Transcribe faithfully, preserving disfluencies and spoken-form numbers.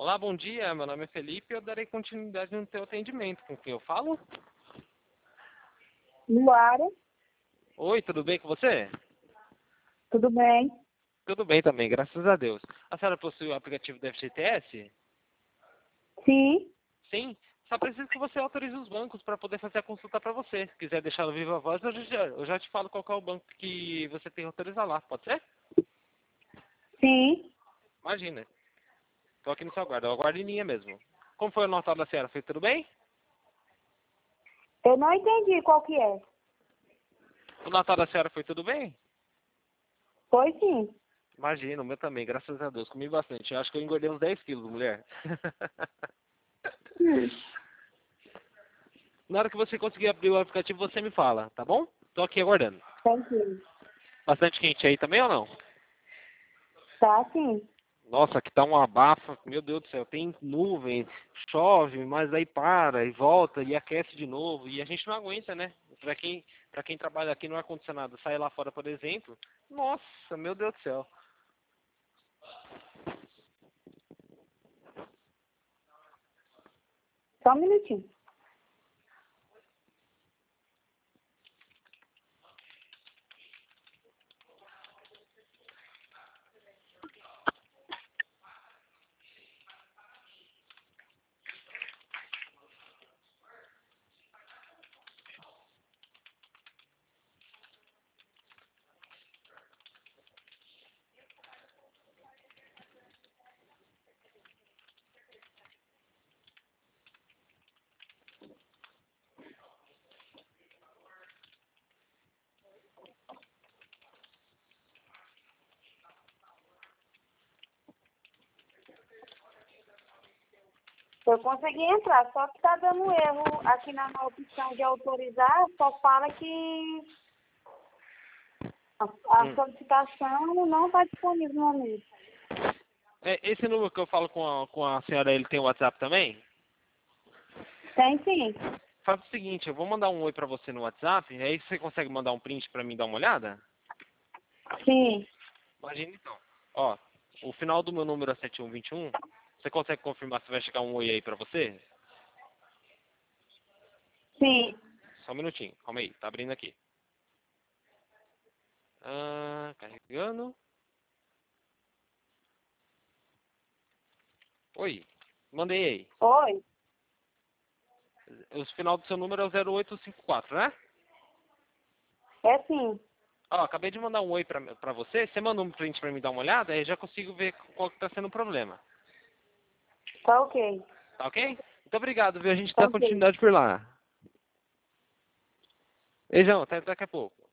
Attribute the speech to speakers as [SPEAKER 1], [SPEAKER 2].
[SPEAKER 1] Olá, bom dia. Meu nome é Felipe e eu darei continuidade no teu atendimento. Com quem eu falo?
[SPEAKER 2] Luara,
[SPEAKER 1] Oi, tudo bem com você?
[SPEAKER 2] tudo bem?
[SPEAKER 1] Tudo bem também, graças a Deus. A senhora possui o aplicativo do F G T S?
[SPEAKER 2] Sim,
[SPEAKER 1] Sim. Só preciso que você autorize os bancos para poder fazer a consulta para você. Se quiser deixar no viva voz, eu já, eu já te falo qual que é o banco que você tem que autorizar lá. Pode ser?
[SPEAKER 2] sim.
[SPEAKER 1] Imagina. Estou aqui no seu aguardo. Eu aguardo em linha mesmo. Como foi o Natal da senhora? Foi tudo bem?
[SPEAKER 2] Eu não entendi qual que é.
[SPEAKER 1] O Natal da senhora foi tudo bem?
[SPEAKER 2] Foi sim.
[SPEAKER 1] Imagina, o meu também, graças a Deus. Comi bastante. Eu acho que eu engordei uns dez quilos, mulher.
[SPEAKER 2] Hum,
[SPEAKER 1] Na hora que você conseguir abrir o aplicativo, você me fala, tá bom? Tô aqui aguardando.
[SPEAKER 2] tranquilo.
[SPEAKER 1] Bastante quente aí também ou não?
[SPEAKER 2] Tá sim.
[SPEAKER 1] Nossa, aqui tá uma abafa. Meu Deus do céu, tem nuvem, chove, mas aí para e volta e aquece de novo. E a gente não aguenta, né? Pra quem, pra quem trabalha aqui no ar-condicionado, sai lá fora, por exemplo. Nossa, meu Deus do céu.
[SPEAKER 2] Só um minutinho. Eu consegui entrar, só que tá dando erro aqui na na opção de autorizar, só fala que a, a
[SPEAKER 1] Hum.
[SPEAKER 2] solicitação não está disponível no momento.
[SPEAKER 1] É, esse número que eu falo com a, com a senhora, ele tem o WhatsApp também?
[SPEAKER 2] Tem sim.
[SPEAKER 1] Faz o seguinte, eu vou mandar um oi pra você no WhatsApp, aí você consegue mandar um print pra mim dar uma olhada?
[SPEAKER 2] Sim,
[SPEAKER 1] Imagina então. Ó, o final do meu número é sete um dois um. Você consegue confirmar se vai chegar um oi aí pra você?
[SPEAKER 2] sim.
[SPEAKER 1] Só um minutinho, calma aí, tá abrindo aqui. Ah, carregando. Oi, mandei aí.
[SPEAKER 2] Oi?
[SPEAKER 1] O final do seu número é o zero oito cinco quatro, né?
[SPEAKER 2] É sim.
[SPEAKER 1] Ó, acabei de mandar um oi pra, pra você. Você manda um print pra mim dar uma olhada, aí eu já consigo ver qual que tá sendo o problema.
[SPEAKER 2] Tá ok.
[SPEAKER 1] Tá ok? Muito obrigado, viu? A gente
[SPEAKER 2] Tá
[SPEAKER 1] dá
[SPEAKER 2] ok.
[SPEAKER 1] continuidade por lá. Beijão, até daqui a pouco.